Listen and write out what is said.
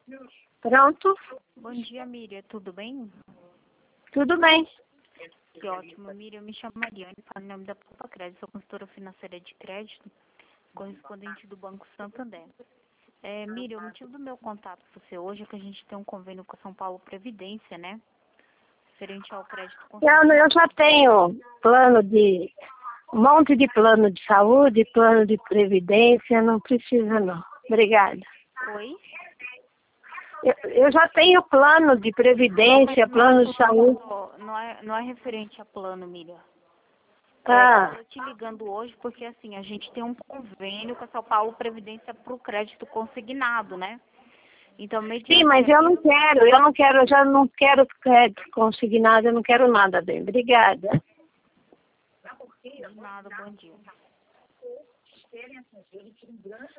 Pronto? Bom dia, Miriam. Tudo bem? Tudo bem. Que ótimo. Miriam, eu me chamo Mariane, falo em nome da Poupa Crédito, sou consultora financeira de crédito, correspondente do Banco Santander. Miriam, o motivo do meu contato com você hoje é que a gente tem um convênio com a São Paulo Previdência, né? Referente ao crédito consignado. Eu já tenho um monte de plano de saúde, plano de previdência, não precisa não. Obrigada. Oi? Eu já tenho plano de previdência, plano de saúde. Não é referente a plano, Miriam. Ah, Estou te ligando hoje porque, assim, a gente tem um convênio com a São Paulo Previdência para o crédito consignado, né? Então, sim, mas eu já não quero crédito consignado, eu não quero nada bem. Obrigada. De nada, bom dia.